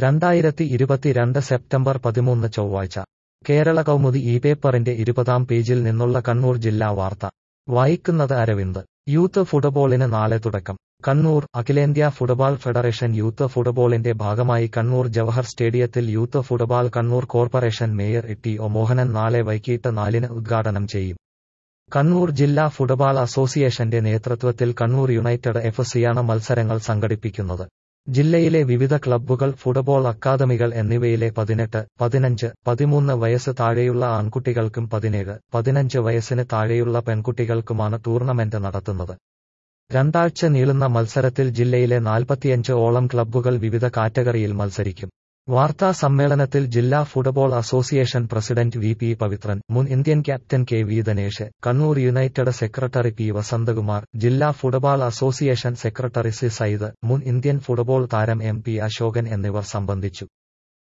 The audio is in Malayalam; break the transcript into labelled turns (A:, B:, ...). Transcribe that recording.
A: 2022 സെപ്റ്റംബർ 13 ചൊവ്വാഴ്ച കേരള കൗമുദി ഈ പേപ്പറിന്റെ 20-ാം പേജിൽ നിന്നുള്ള കണ്ണൂർ ജില്ലാ വാർത്ത വായിക്കുന്നത് അരവിന്ദ്. യൂത്ത് ഫുട്ബോളിന് നാളെ തുടക്കം. കണ്ണൂർ അഖിലേന്ത്യാ ഫുട്ബോൾ ഫെഡറേഷൻ യൂത്ത് ഫുട്ബോളിന്റെ ഭാഗമായി കണ്ണൂർ ജവഹർ സ്റ്റേഡിയത്തിൽ youth football Kannur corporation mayor T O Mohanan നാളെ വൈകിട്ട് 4-ന് ഉദ്ഘാടനം ചെയ്യും. കണ്ണൂർ ജില്ലാ ഫുട്ബോൾ അസോസിയേഷന്റെ നേതൃത്വത്തിൽ കണ്ണൂർ യുണൈറ്റഡ് എഫ്.സിയാണ് മത്സരങ്ങൾ സംഘടിപ്പിക്കുന്നത്. ജില്ലയിലെ വിവിധ ക്ലബ്ബുകൾ, ഫുട്ബോൾ അക്കാദമികൾ എന്നിവയിലെ 18, 15, 13 വയസ്സ് താഴെയുള്ള ആൺകുട്ടികൾക്കും 17, 15 വയസ്സിന് താഴെയുള്ള പെൺകുട്ടികൾക്കുമാണ് ടൂർണമെന്റ് നടത്തുന്നത്. രണ്ടാഴ്ച നീളുന്ന മത്സരത്തിൽ ജില്ലയിലെ 45-ഓളം ക്ലബ്ബുകൾ വിവിധ കാറ്റഗറിയിൽ മത്സരിക്കും. വാർത്താ സമ്മേളനത്തിൽ ജില്ലാ football association president V P Pavithran, മുൻ Indian captain K V Dhanesh, Kannur United secretary P Vasanthakumar, ജില്ലാ football association secretary C Sayyid, മുൻ ഇന്ത്യൻ ഫുട്ബോൾ താരം എം പി അശോകൻ എന്നിവർ സംബന്ധിച്ചു.